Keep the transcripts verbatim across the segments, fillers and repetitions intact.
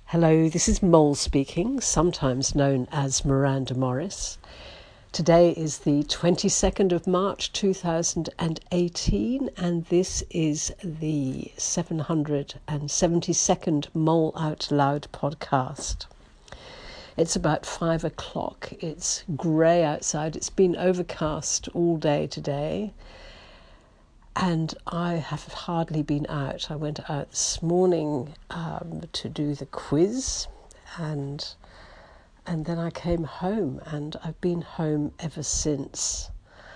Hello, this is Mole speaking, sometimes known as Miranda Morris. Today is the twenty-second of March two thousand eighteen, and this is the seven hundred seventy-second Mole Out Loud podcast. It's about five o'clock. It's grey outside. It's been overcast all day today. And I have hardly been out. I went out this morning um, to do the quiz, and and then I came home, and I've been home ever since.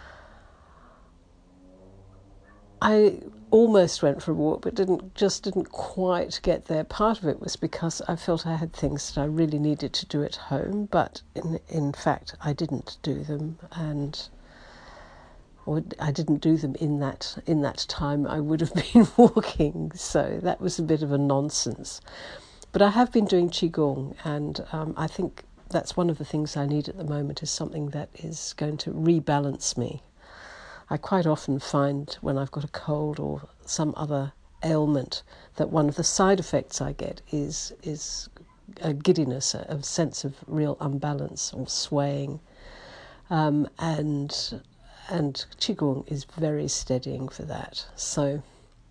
I almost went for a walk, but didn't just didn't quite get there. Part of it was because I felt I had things that I really needed to do at home, but in in fact I didn't do them, and. Or I didn't do them in that in that time I would have been walking, so that was a bit of a nonsense. But I have been doing Qigong, and um, I think that's one of the things I need at the moment, is something that is going to rebalance me. I quite often find when I've got a cold or some other ailment that one of the side effects I get is is a giddiness, a, a sense of real unbalance or swaying, um, and And Qigong is very steadying for that. So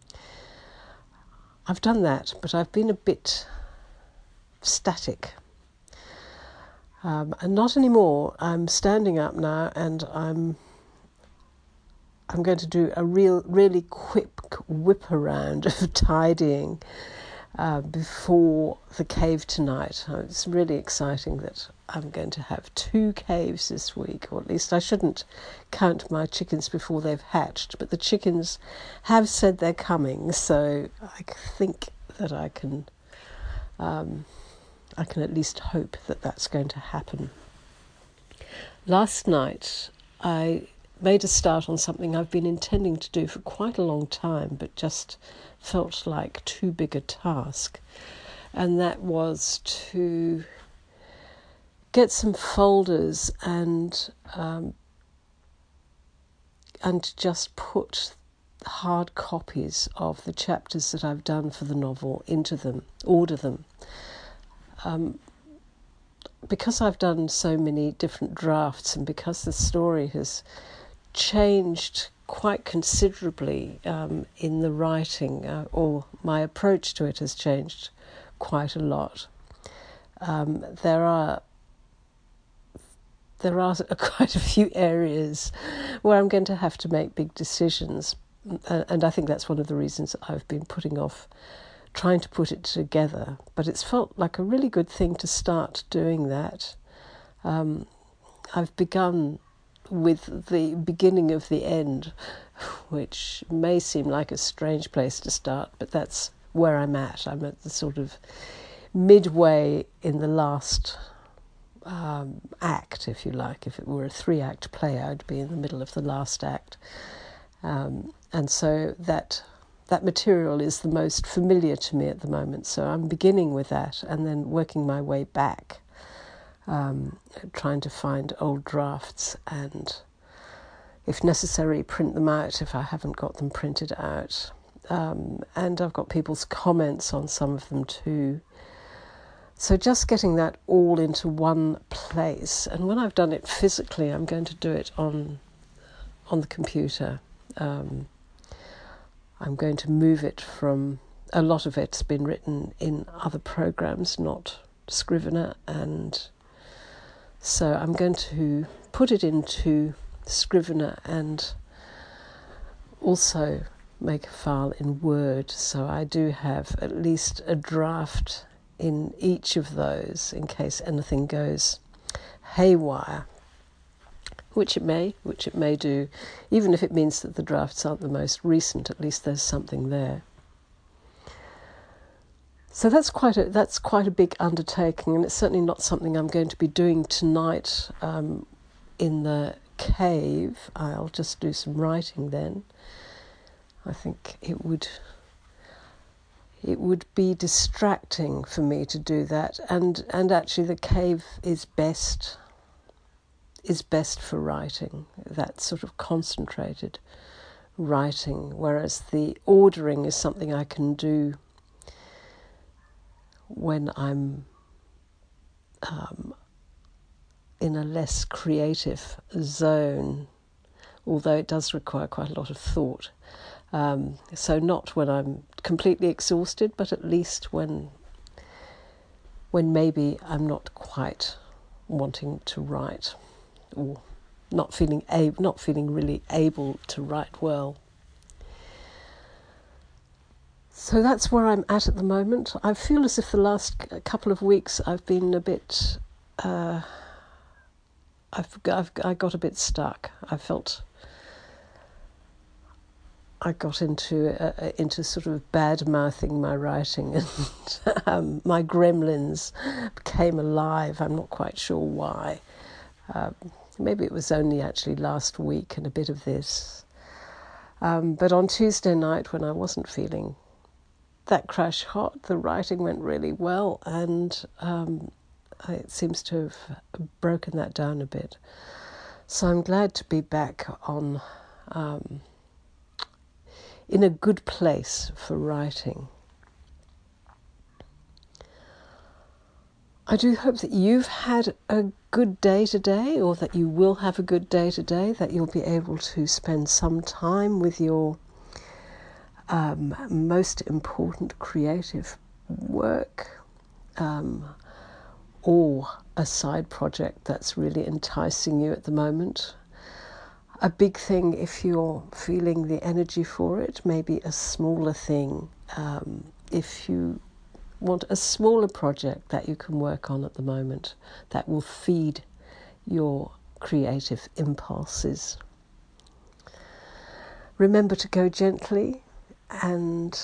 I've done that, but I've been a bit static. Um, and not anymore. I'm standing up now, and I'm I'm going to do a real, really quick whip around of tidying uh, before the cave tonight. It's really exciting that I'm going to have two caves this week, or at least I shouldn't count my chickens before they've hatched, but the chickens have said they're coming, so I think that I can um, I can at least hope that that's going to happen. Last night I made a start on something I've been intending to do for quite a long time, but just felt like too big a task, and that was to get some folders and um, and just put hard copies of the chapters that I've done for the novel into them, order them. Um, because I've done so many different drafts, and because the story has changed quite considerably um, in the writing, uh, or my approach to it has changed quite a lot. Um, there are There are quite a few areas where I'm going to have to make big decisions, and I think that's one of the reasons I've been putting off trying to put it together. But it's felt like a really good thing to start doing that. Um, I've begun with the beginning of the end, which may seem like a strange place to start, but that's where I'm at. I'm at the sort of midway in the last Um, act, if you like. If it were a three-act play, I'd be in the middle of the last act, um, and so that that material is the most familiar to me at the moment. So I'm beginning with that, and then working my way back, um, trying to find old drafts, and, if necessary, print them out if I haven't got them printed out. Um, and I've got people's comments on some of them too. So just getting that all into one place. And when I've done it physically, I'm going to do it on on the computer. Um, I'm going to move it from, a lot of it's been written in other programs, not Scrivener. And so I'm going to put it into Scrivener and also make a file in Word. So I do have at least a draft in each of those in case anything goes haywire, which it may, which it may do. Even if it means that the drafts aren't the most recent, at least there's something there. So that's quite a that's quite a big undertaking, and it's certainly not something I'm going to be doing tonight um, in the cave. I'll just do some writing then. I think it would. It would be distracting for me to do that, and, and actually the cave is best is best for writing, that sort of concentrated writing, whereas the ordering is something I can do when I'm um, in a less creative zone, although it does require quite a lot of thought. Um, so not when I'm completely exhausted, but at least when when maybe I'm not quite wanting to write, or not feeling a- not feeling really able to write well. So that's where I'm at at the moment. I feel as if the last couple of weeks I've been a bit, uh, I've, I've I got a bit stuck. I felt I got into uh, into sort of bad mouthing my writing, and um, my gremlins became alive. I'm not quite sure why. Um, maybe it was only actually last week and a bit of this. Um, but on Tuesday night, when I wasn't feeling that crash hot, the writing went really well, and um, it seems to have broken that down a bit. So I'm glad to be back on um, in a good place for writing. I do hope that you've had a good day today, or that you will have a good day today, that you'll be able to spend some time with your um, most important creative work, um, or a side project that's really enticing you at the moment. A big thing, if you're feeling the energy for it, maybe a smaller thing. Um, if you want a smaller project that you can work on at the moment that will feed your creative impulses. Remember to go gently, and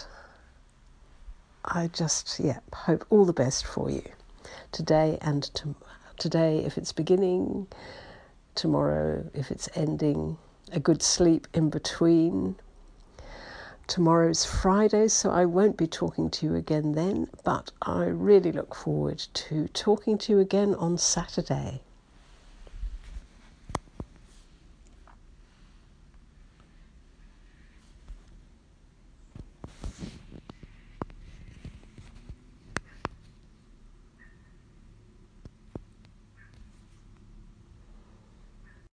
I just, yeah, hope all the best for you today and to, today if it's beginning, tomorrow if it's ending, a good sleep in between. Tomorrow's Friday, so I won't be talking to you again then, but I really look forward to talking to you again on Saturday.